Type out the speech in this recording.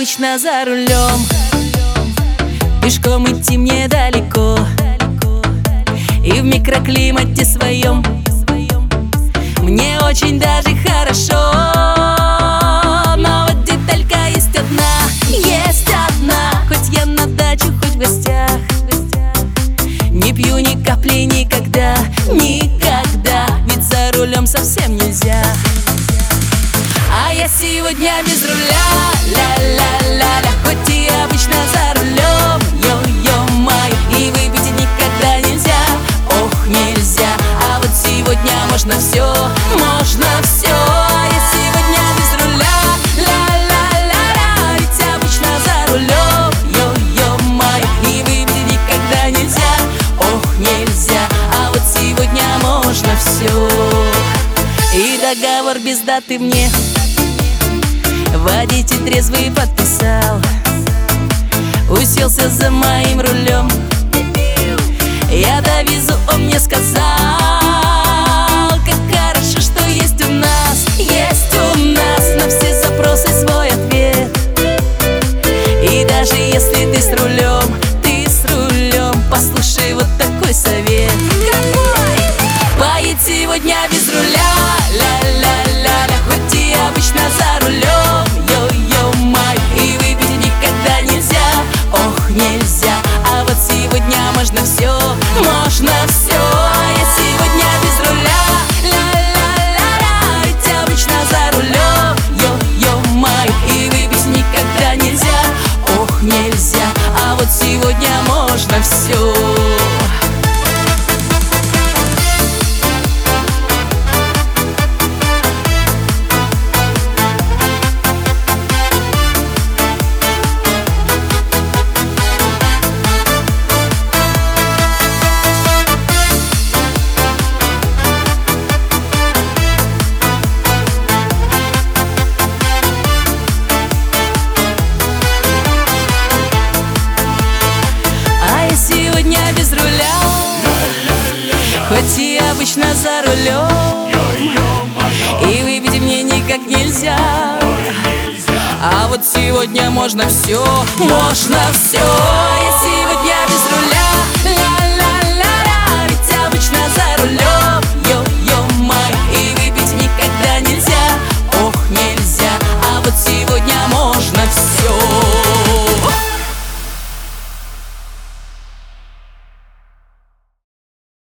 обычно за рулем. Пешком идти мне далеко, и в микроклимате своем мне очень даже хорошо. Но вот деталька есть одна, хоть я на даче, хоть в гостях, не пью ни капли никогда, никогда, ведь за рулем совсем нельзя. А я сегодня без руля, ля-ля-ля-ля, хоть и обычно за рулем, ё-ё-май, и выпить никогда нельзя, ох, нельзя. А вот сегодня можно все, можно все. А я сегодня без руля, ля-ля-ля-ля, ведь обычно за рулем, ё-ё-май, и выпить никогда нельзя, ох, нельзя. А вот сегодня можно все. И договор без даты мне водитель трезвый подписал, уселся за моим рулем. Я довезу, он мне сказал, как хорошо, что есть у нас на все запросы свой ответ. И даже если ты с рулем, послушай вот такой совет. Поедь сегодня без руля, ля-ля-ля-ля, хоть и обычно за рулем, ё-ё-май, и выпить никогда нельзя, ох, нельзя. А вот сегодня можно все, можно все. А я сегодня без руля, ля-ля-ля-ля, ведь обычно за рулем, ё-ё-май, и выпить никогда нельзя, ох, нельзя. А вот сегодня можно все. Сегодня без руля, хоть и обычно за рулем, и выпить мне никак нельзя. А вот сегодня можно все, можно все. Я сегодня без руля.